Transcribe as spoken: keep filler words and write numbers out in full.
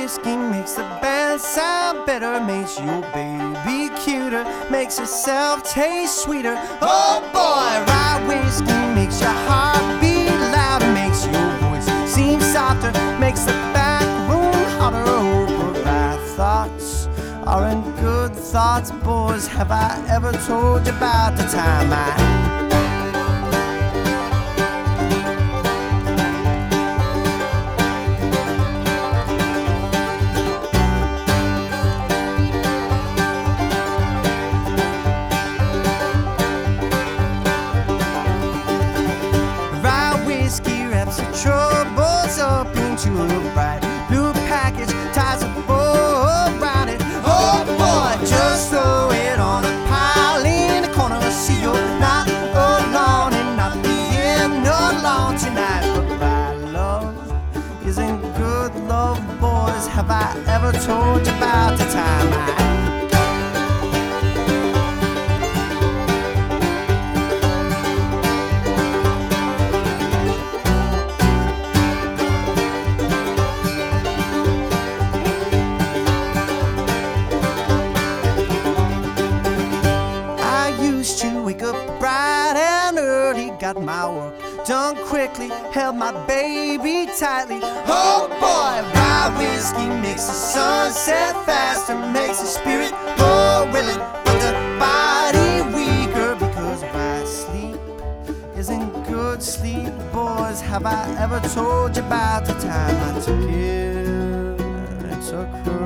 whiskey makes the band sound better, makes your baby cuter, makes yourself taste sweeter. Oh boy, rye whiskey makes your heart beat louder, makes your voice seem softer, makes the back room hotter. Oh, but rye thoughts aren't good thoughts, boys. Have I ever told you about the time I troubles up into a bright blue package, ties a bow around it. Oh boy, just throw it on a pile in the corner. See, you're not alone and not being alone tonight. But my love isn't good love, boys. Have I ever told you about the time I wake up bright and early, got my work done quickly, held my baby tightly. Oh boy, rye whiskey makes the sun set faster, makes the spirit more willing, but the body weaker, because rye sleep isn't good sleep, boys. Have I ever told you about the time I took it? It took her